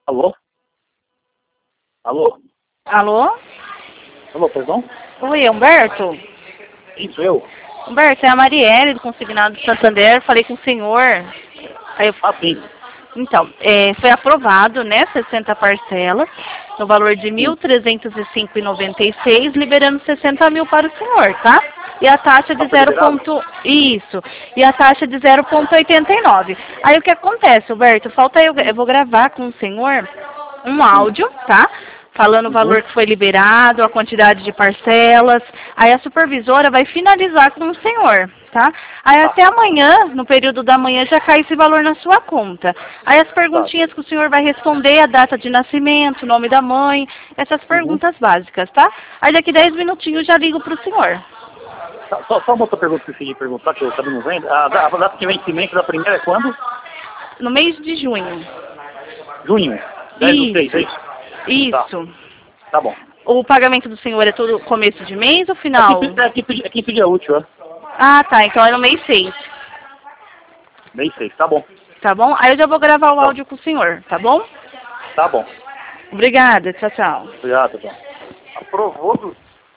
Alô? Alô? Alô? Alô, perdão? Oi, Humberto? Isso, eu? Humberto, é a Marielle do Consignado do Santander. Falei com o senhor. Aí eu... Ah, sim. Então, foi aprovado, né, 60 parcelas, no valor de R$ 1.305,96, liberando 60 mil para o senhor, tá? E a taxa de Tá liberado? Isso. E a taxa de 0,89. Aí o que acontece, Humberto? Falta eu vou gravar com o senhor um áudio, tá? Falando o Uhum. valor que foi liberado, a quantidade de parcelas. Aí a supervisora vai finalizar com o senhor, tá? Aí Tá, até amanhã, no período da manhã, já cai esse valor na sua conta. Aí as tá. perguntinhas que o senhor vai responder, a data de nascimento, nome da mãe, essas Uhum. perguntas básicas, tá? Aí daqui 10 minutinhos já ligo pro senhor. Tá, só uma outra pergunta que eu consegui perguntar, que eu acabei não vendo. A data de vencimento da primeira é quando? No mês de junho. Junho. 10/6, é Isso. isso? Tá, Isso. tá bom. O pagamento do senhor é todo começo de mês ou É final? quinto dia útil, é? Ah, tá. Então é no mês 6. Mês 6, tá bom. Tá bom? Aí eu já vou gravar o Tá, áudio com o senhor, tá bom? tá bom. Obrigada. Tchau, tchau. Obrigado, tá bom. Aprovou do